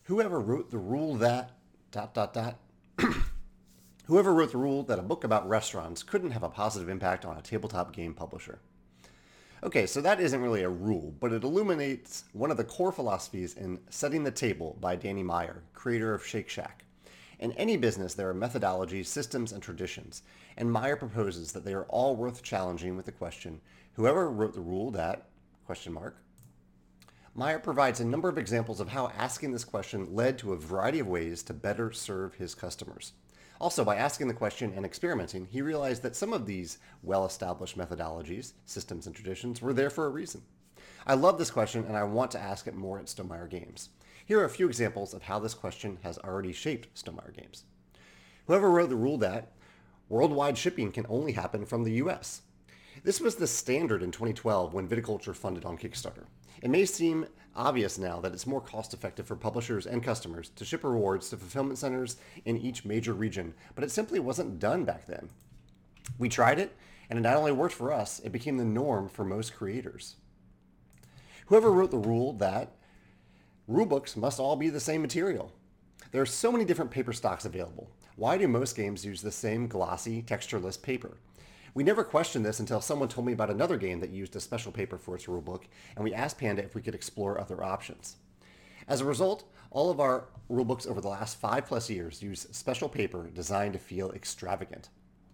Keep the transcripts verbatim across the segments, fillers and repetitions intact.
Whoever wrote the rule that dot dot dot Whoever wrote the rule that a book about restaurants couldn't have a positive impact on a tabletop game publisher. Okay, so that isn't really a rule, but it illuminates one of the core philosophies in Setting the Table by Danny Meyer, creator of Shake Shack. In any business, there are methodologies, systems, and traditions, and Meyer proposes that they are all worth challenging with the question, whoever wrote the rule that, question mark. Meyer provides a number of examples of how asking this question led to a variety of ways to better serve his customers. Also, by asking the question and experimenting, he realized that some of these well-established methodologies, systems, and traditions were there for a reason. I love this question, and I want to ask it more at Stonemaier Games. Here are a few examples of how this question has already shaped Stonemaier Games. Whoever wrote the rule that worldwide shipping can only happen from the U S. This was the standard in twenty twelve when Viticulture funded on Kickstarter. It may seem obvious now that it's more cost-effective for publishers and customers to ship rewards to fulfillment centers in each major region, but it simply wasn't done back then. We tried it, and it not only worked for us, it became the norm for most creators. Whoever wrote the rule that rulebooks must all be the same material. There are so many different paper stocks available. Why do most games use the same glossy, textureless paper? We never questioned this until someone told me about another game that used a special paper for its rulebook, and we asked Panda if we could explore other options. As a result, all of our rulebooks over the last five plus years use special paper designed to feel extravagant.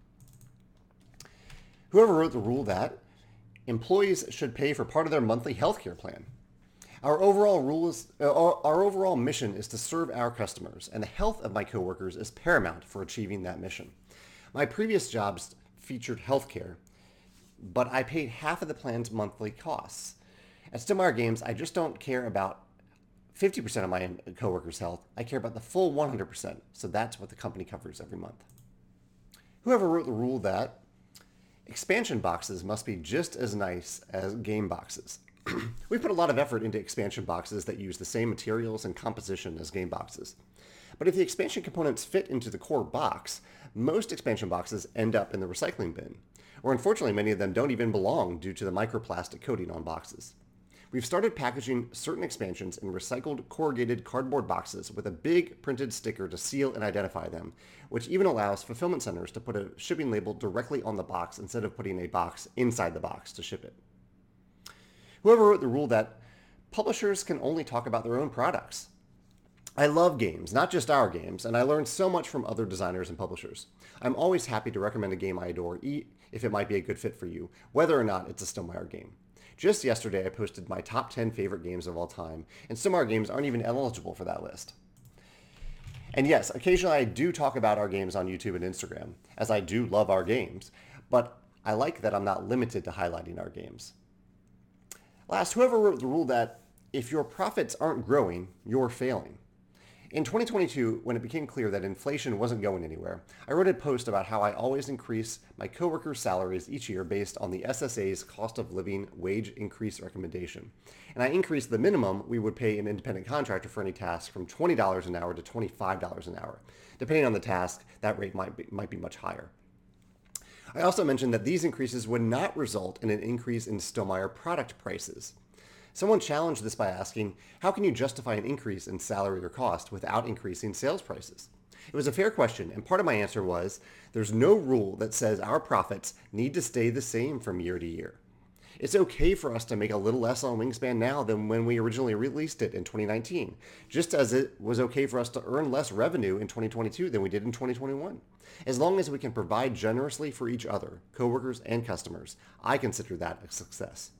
Whoever wrote the rule that employees should pay for part of their monthly healthcare plan. Our overall rule is, uh, our, our overall mission is to serve our customers, and the health of my coworkers is paramount for achieving that mission. My previous jobs featured healthcare, but I paid half of the plan's monthly costs. At Stonemaier Games, I just don't care about fifty percent of my coworkers' health. I care about the full one hundred percent, so that's what the company covers every month. Whoever wrote the rule that expansion boxes must be just as nice as game boxes. We put a lot of effort into expansion boxes that use the same materials and composition as game boxes. But if the expansion components fit into the core box, most expansion boxes end up in the recycling bin. Or unfortunately, many of them don't even belong due to the microplastic coating on boxes. We've started packaging certain expansions in recycled corrugated cardboard boxes with a big printed sticker to seal and identify them, which even allows fulfillment centers to put a shipping label directly on the box instead of putting a box inside the box to ship it. Whoever wrote the rule that publishers can only talk about their own products. I love games, not just our games, and I learn so much from other designers and publishers. I'm always happy to recommend a game I adore if it might be a good fit for you, whether or not it's a Stonemaier game. Just yesterday, I posted my top ten favorite games of all time, and Stonemaier games aren't even eligible for that list. And yes, occasionally I do talk about our games on YouTube and Instagram, as I do love our games, but I like that I'm not limited to highlighting our games. Last, whoever wrote the rule that if your profits aren't growing, you're failing. In twenty twenty-two, when it became clear that inflation wasn't going anywhere, I wrote a post about how I always increase my coworkers' salaries each year based on the S S A's cost of living wage increase recommendation. And I increased the minimum we would pay an independent contractor for any task from twenty dollars an hour to twenty-five dollars an hour. Depending on the task, that rate might be, might be much higher. I also mentioned that these increases would not result in an increase in Stonemaier product prices. Someone challenged this by asking, how can you justify an increase in salary or cost without increasing sales prices? It was a fair question, and part of my answer was, there's no rule that says our profits need to stay the same from year to year. It's okay for us to make a little less on Wingspan now than when we originally released it in twenty nineteen, just as it was okay for us to earn less revenue in twenty twenty-two than we did in twenty twenty-one. As long as we can provide generously for each other, coworkers and customers, I consider that a success.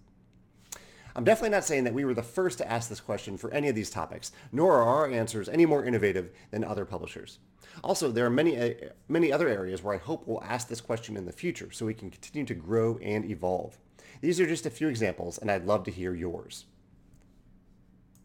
I'm definitely not saying that we were the first to ask this question for any of these topics, nor are our answers any more innovative than other publishers. Also, there are many, uh, many other areas where I hope we'll ask this question in the future so we can continue to grow and evolve. These are just a few examples, and I'd love to hear yours.